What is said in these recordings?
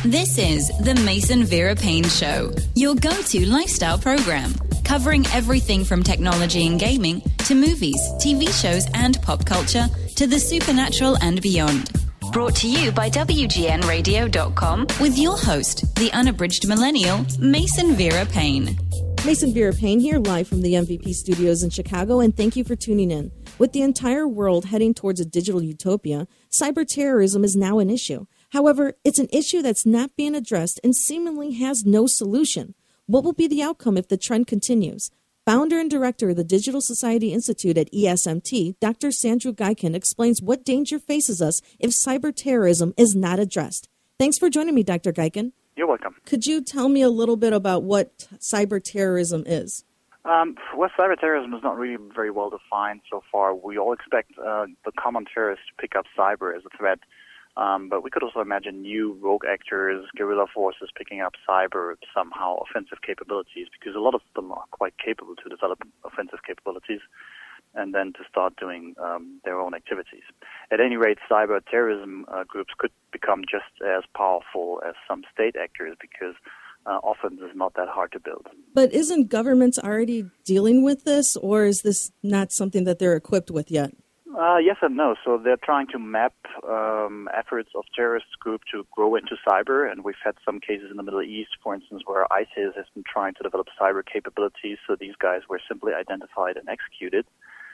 This is the Mason Vera Payne Show, your go-to lifestyle program, covering everything from technology and gaming to movies, TV shows and pop culture to the supernatural and beyond. Brought to you by WGNradio.com with your host, the unabridged millennial, Mason Vera Payne. Mason Vera Payne here, live from the MVP studios in Chicago, and thank you for tuning in. With the entire world heading towards a digital utopia, cyber-terrorism is now an issue. However, it's an issue that's not being addressed and seemingly has no solution. What will be the outcome if the trend continues? Founder and director of the Digital Society Institute at ESMT, Dr. Sandru Gaikin, explains what danger faces us if cyber-terrorism is not addressed. Thanks for joining me, Dr. Gaikin. You're welcome. Could you tell me a little bit about what cyber-terrorism is? Well, cyber-terrorism is not really very well defined so far. We all expect the common terrorists to pick up cyber as a threat. But we could also imagine new rogue actors, guerrilla forces picking up cyber somehow offensive capabilities, because a lot of them are quite capable to develop offensive capabilities and then to start doing their own activities. At any rate, cyber terrorism groups could become just as powerful as some state actors, because often it's not that hard to build. But isn't governments already dealing with this, or is this not something that they're equipped with yet? Yes and no. So they're trying to map efforts of terrorist groups to grow into cyber, and we've had some cases in the Middle East, for instance, where ISIS has been trying to develop cyber capabilities. So these guys were simply identified and executed.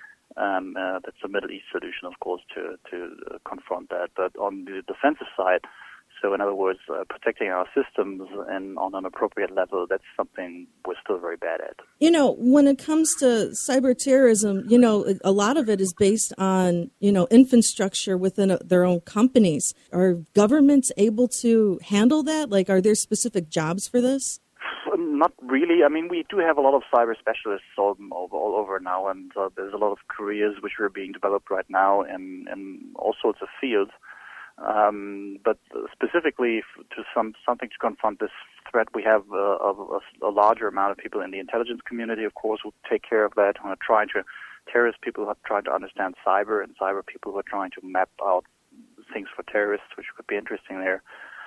That's a Middle East solution, of course, to confront that. But on the defensive side, so in other words, protecting our systems and on an appropriate level, that's something we're still very bad at. You know, when it comes to cyber terrorism, you know, a lot of it is based on, you know, infrastructure within their own companies. Are governments able to handle that? Like, are there specific jobs for this? Not really. I mean, we do have a lot of cyber specialists all over now, and there's a lot of careers which are being developed right now in all sorts of fields. But specifically to something to confront this threat, we have a larger amount of people in the intelligence community, of course, who take care of that, who are trying to, terrorist people who are trying to understand cyber, and cyber people who are trying to map out things for terrorists, which could be interesting there.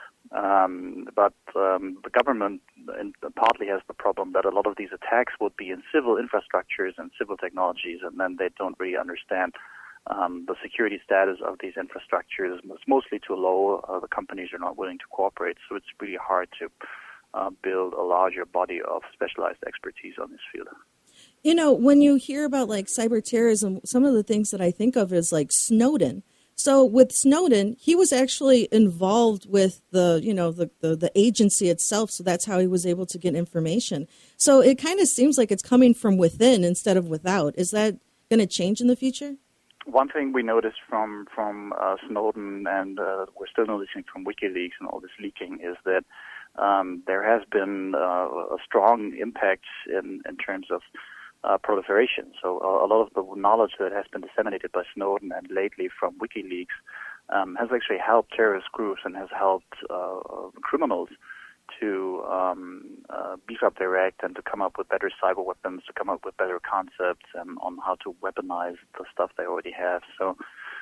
But the government partly has the problem that a lot of these attacks would be in civil infrastructures and civil technologies, and then they don't really understand the security status of these infrastructures. It's mostly too low. The companies are not willing to cooperate, so it's really hard to build a larger body of specialized expertise on this field. You know, when you hear about like cyber terrorism, some of the things that I think of is like Snowden. So with Snowden, he was actually involved with the agency itself, so that's how he was able to get information. So it kind of seems like it's coming from within instead of without. Is that going to change in the future? One thing we noticed from Snowden, and we're still noticing from WikiLeaks and all this leaking, is that there has been a strong impact in terms of proliferation. So a lot of the knowledge that has been disseminated by Snowden and lately from WikiLeaks has actually helped terrorist groups and has helped criminals to beef up their act and to come up with better cyber weapons, to come up with better concepts on how to weaponize the stuff they already have. So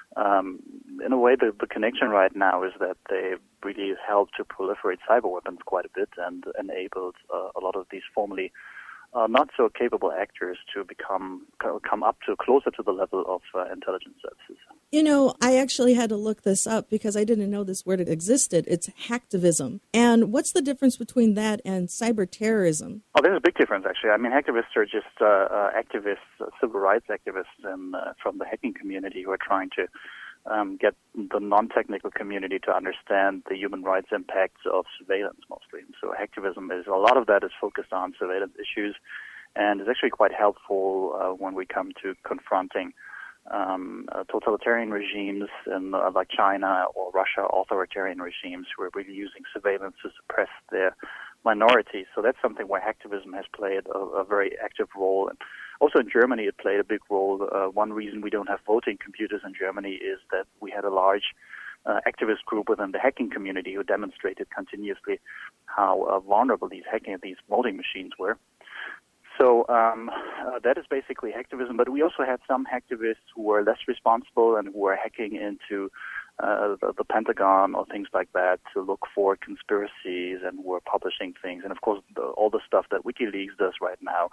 in a way, the connection right now is that they really helped to proliferate cyber weapons quite a bit and enabled a lot of these formerly not so capable actors to come up to closer to the level of intelligence services. You know, I actually had to look this up because I didn't know this word existed. It's hacktivism. And what's the difference between that and cyber terrorism? Oh, there's a big difference, actually. I mean, hacktivists are just activists, civil rights activists from the hacking community who are trying to get the non-technical community to understand the human rights impacts of surveillance mostly. So hacktivism a lot of that is focused on surveillance issues, and is actually quite helpful when we come to confronting totalitarian regimes like China or Russia, authoritarian regimes who are really using surveillance to suppress their minorities. So that's something where hacktivism has played a very active role. And also in Germany, it played a big role. One reason we don't have voting computers in Germany is that we had a large activist group within the hacking community who demonstrated continuously how vulnerable these voting machines were. So that is basically hacktivism. But we also had some hacktivists who were less responsible and who were hacking into the Pentagon or things like that to look for conspiracies, and who are publishing things. And of course, all the stuff that WikiLeaks does right now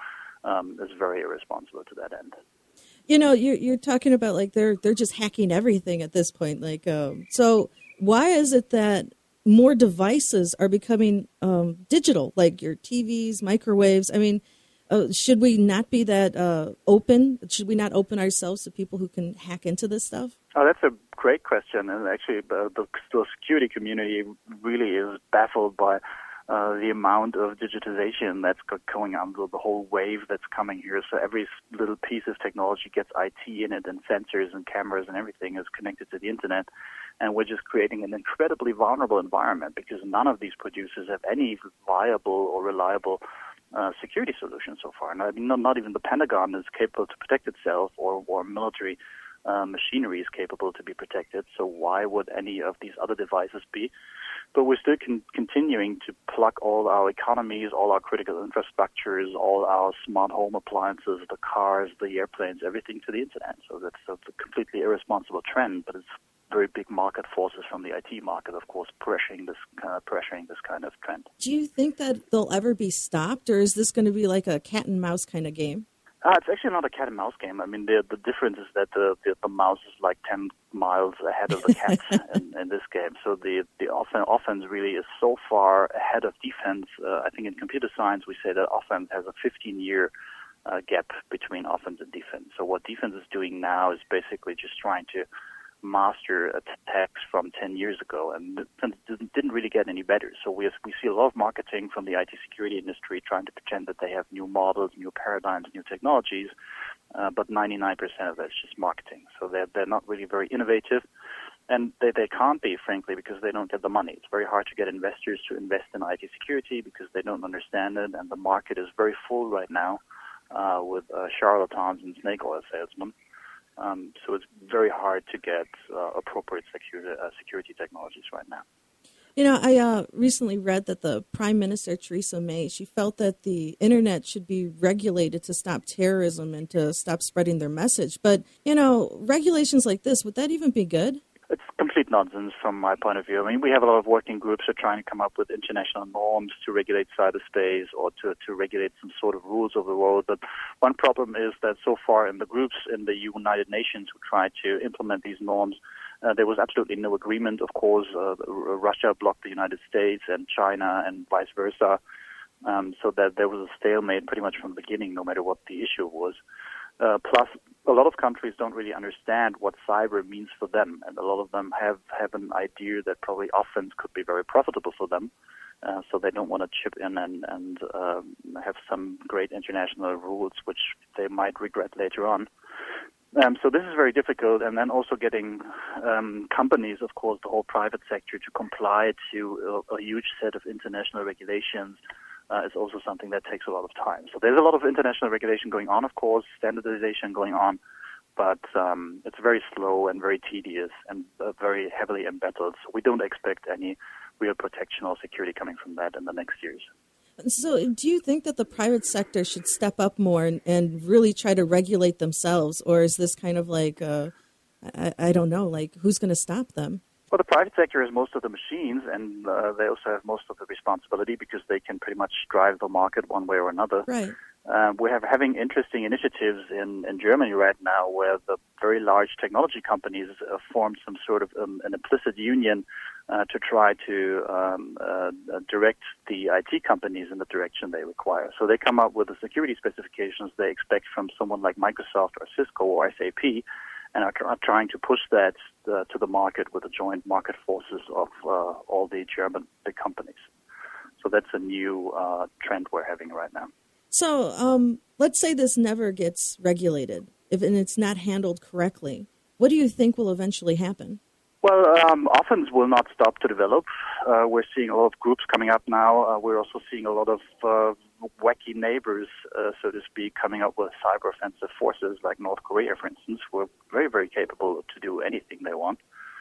is very irresponsible to that end. You know, you're talking about like they're just hacking everything at this point. Like, so why is it that more devices are becoming digital, like your TVs, microwaves? I mean, should we not be that open? Should we not open ourselves to people who can hack into this stuff? Oh, that's a great question. And actually, the security community really is baffled by the amount of digitization that's going on, the whole wave that's coming here. So every little piece of technology gets IT in it, and sensors and cameras and everything is connected to the internet. And we're just creating an incredibly vulnerable environment because none of these producers have any viable or reliable security solutions so far. Not even the Pentagon is capable to protect itself, or military machinery is capable to be protected. So why would any of these other devices be? But we're still continuing to plug all our economies, all our critical infrastructures, all our smart home appliances, the cars, the airplanes, everything to the internet. So that's a completely irresponsible trend, but it's very big market forces from the IT market, of course, pressuring this kind of trend. Do you think that they'll ever be stopped, or is this going to be like a cat and mouse kind of game? It's actually not a cat and mouse game. I mean, the difference is that the mouse is like 10 miles ahead of the cat in this game. So the offense really is so far ahead of defense. I think in computer science we say that offense has a 15-year gap between offense and defense. So what defense is doing now is basically just trying to master attacks from 10 years ago, and didn't really get any better. So we see a lot of marketing from the IT security industry trying to pretend that they have new models, new paradigms, new technologies, but 99% of that is just marketing. So they're not really very innovative, and they can't be, frankly, because they don't get the money. It's very hard to get investors to invest in IT security because they don't understand it, and the market is very full right now with charlatans and snake oil salesmen. So it's very hard to get appropriate security technologies right now. You know, I recently read that the Prime Minister, Theresa May, she felt that the Internet should be regulated to stop terrorism and to stop spreading their message. But, you know, regulations like this, would that even be good? It's complete nonsense from my point of view. I mean, we have a lot of working groups that are trying to come up with international norms to regulate cyberspace or to regulate some sort of rules of the world. But one problem is that so far in the groups in the United Nations who tried to implement these norms, there was absolutely no agreement. Of course, Russia blocked the United States and China and vice versa, so that there was a stalemate pretty much from the beginning, no matter what the issue was. Plus, a lot of countries don't really understand what cyber means for them, and a lot of them have an idea that probably offense could be very profitable for them, so they don't want to chip in and have some great international rules which they might regret later on. So this is very difficult, and then also getting companies, of course, the whole private sector, to comply to a huge set of international regulations is also something that takes a lot of time. So there's a lot of international regulation going on, of course, standardization going on, but it's very slow and very tedious and very heavily embattled. So we don't expect any real protection or security coming from that in the next years. So do you think that the private sector should step up more and really try to regulate themselves, or is this kind of like, I don't know, like who's going to stop them? Well, the private sector has most of the machines, and they also have most of the responsibility because they can pretty much drive the market one way or another. Right. We're having interesting initiatives in Germany right now where the very large technology companies formed some sort of an implicit union to try to direct the IT companies in the direction they require. So they come up with the security specifications they expect from someone like Microsoft or Cisco or SAP, and are trying to push that to the market with the joint market forces of all the German big companies. So that's a new trend we're having right now. So let's say this never gets regulated, and it's not handled correctly. What do you think will eventually happen? Well, offense will not stop to develop. We're seeing a lot of groups coming up now. We're also seeing a lot of wacky neighbors, so to speak, coming up with cyber offensive forces like North Korea, for instance, who are very, very capable to do anything they want.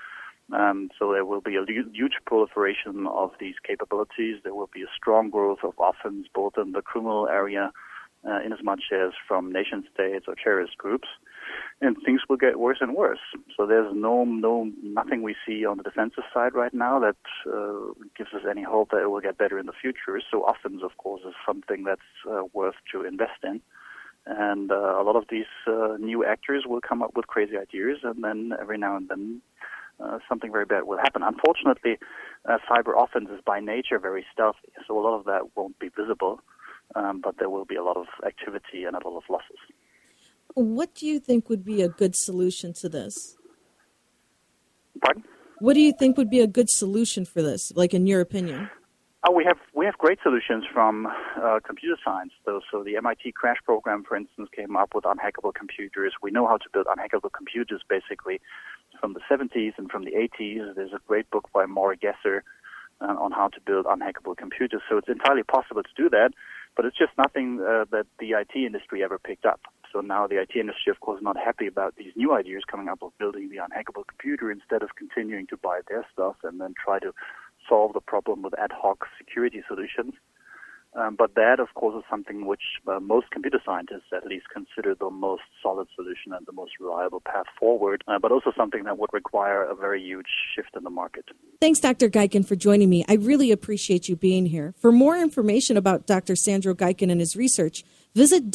So there will be a huge proliferation of these capabilities. There will be a strong growth of offense, both in the criminal area, in as much as from nation states or terrorist groups. and things will get worse and worse. So there's nothing we see on the defensive side right now that gives us any hope that it will get better in the future. So offense, of course, is something that's worth to invest in. And a lot of these new actors will come up with crazy ideas, and then every now and then something very bad will happen. Unfortunately, cyber offense is by nature very stealthy, so a lot of that won't be visible, but there will be a lot of activity and a lot of losses. What do you think would be a good solution to this? Pardon? What do you think would be a good solution for this, like in your opinion? Oh, we have great solutions from computer science. So the MIT Crash program, for instance, came up with unhackable computers. We know how to build unhackable computers basically from the 70s and from the 80s. There's a great book by Maury Gesser on how to build unhackable computers. So it's entirely possible to do that, but it's just nothing that the IT industry ever picked up. So now the IT industry, of course, is not happy about these new ideas coming up of building the unhackable computer instead of continuing to buy their stuff and then try to solve the problem with ad hoc security solutions. But that, of course, is something which most computer scientists at least consider the most solid solution and the most reliable path forward, but also something that would require a very huge shift in the market. Thanks, Dr. Geiken, for joining me. I really appreciate you being here. For more information about Dr. Sandro Geiken and his research, visit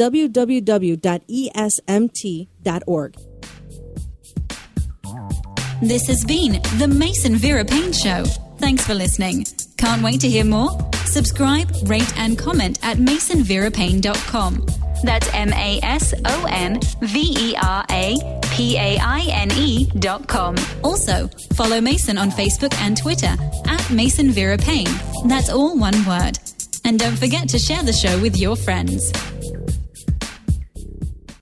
www.esmt.org. This has been the Mason Vera Payne Show. Thanks for listening. Can't wait to hear more? Subscribe, rate, and comment at masonverapayne.com. That's MasonVeraPaine.com. Also, follow Mason on Facebook and Twitter at Mason Vera Payne. That's all one word. And don't forget to share the show with your friends.